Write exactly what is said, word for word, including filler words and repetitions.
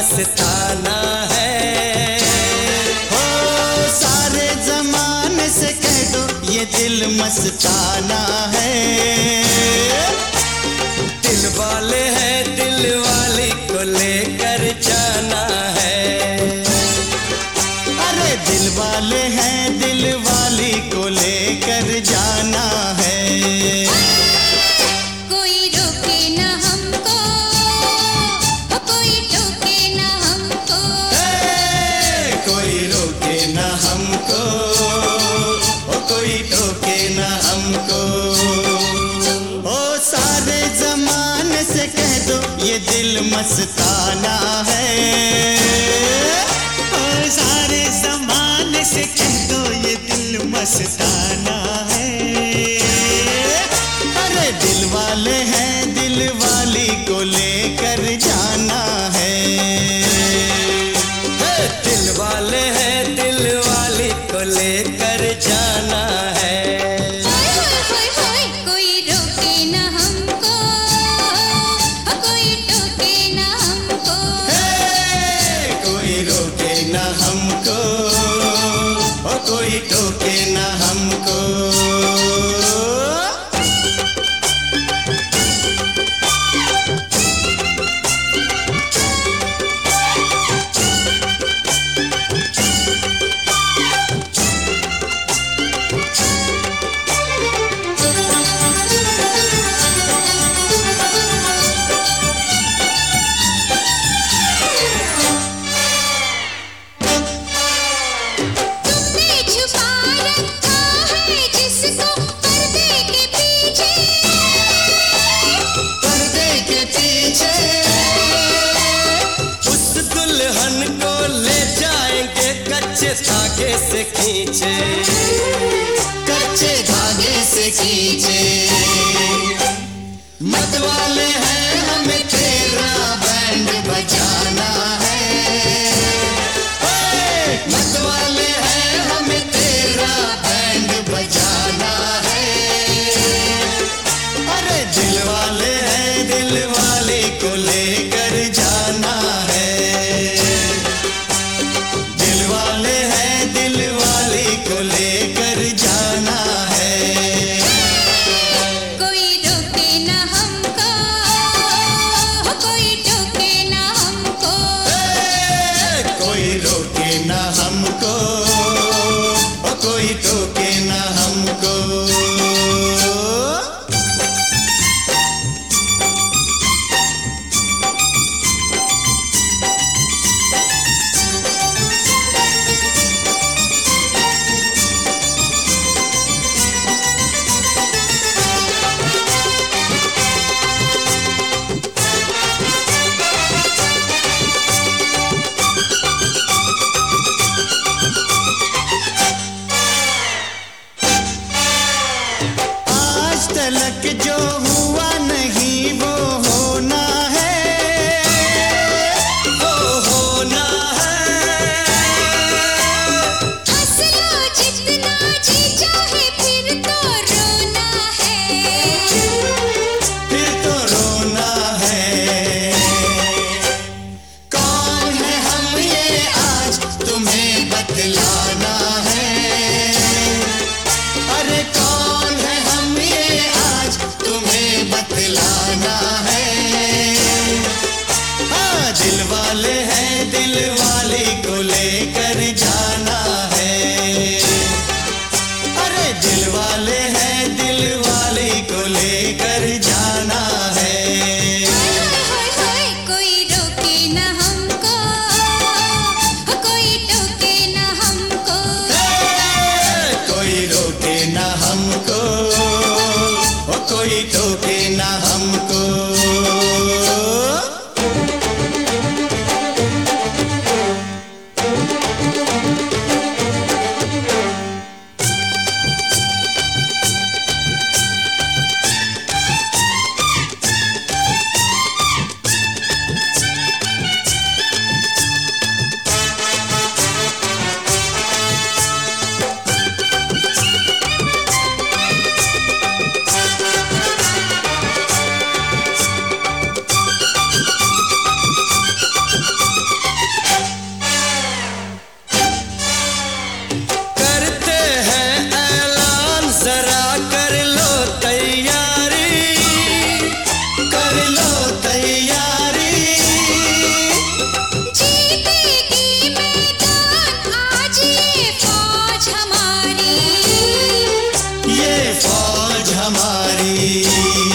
मस्ताना है। हो सारे जमाने से कह दो ये दिल मस्ताना है। दिल वाले हैं दिल वाली को लेकर जाना है। अरे दिल वाले हैं दिल वाली को लेकर जाना है। ये दिल मस्ताना है। और सारे ज़माने से कह दो ये दिल मस्ताना है। अरे दिल वाले हैं दिल वाली को लेकर जाना है। दिल वाले हैं दिल वाली को लेकर जाना है। कोई टोके ना हमको। धागे से खींचे कच्चे धागे से खींचे। मत वाले हैं हमें तेरा बैंड बजाना है। मत वाले हैं हमें तेरा बैंड बजाना है। अरे दिल वाले हैं दिल वाली को लेकर जाना है। को लेकर जाना है। कोई रोके ना हमको, कोई टोके ना हमको। कोई रोके ना हमको, कोई टोके ना हमको। तलक जो हुआ नहीं वो होना है, वो होना है। हंस लो जितना जी चाहे फिर तो रोना है, फिर तो रोना है। कौन है हम ये आज तुम्हें बतलाना है। अरे कौन है हम ये आज तुम्हें बतलाना है। हाँ दिल वाले हैं दिल वाली को लेकर जाना है। अरे दिल वाले हैं दिल वाली को लेकर जाना है। होय होय कोई रोके ना हमको, कोई टोके ना हमको। कोई रोके ना हमको, कोई टोके ना हमको। भाई।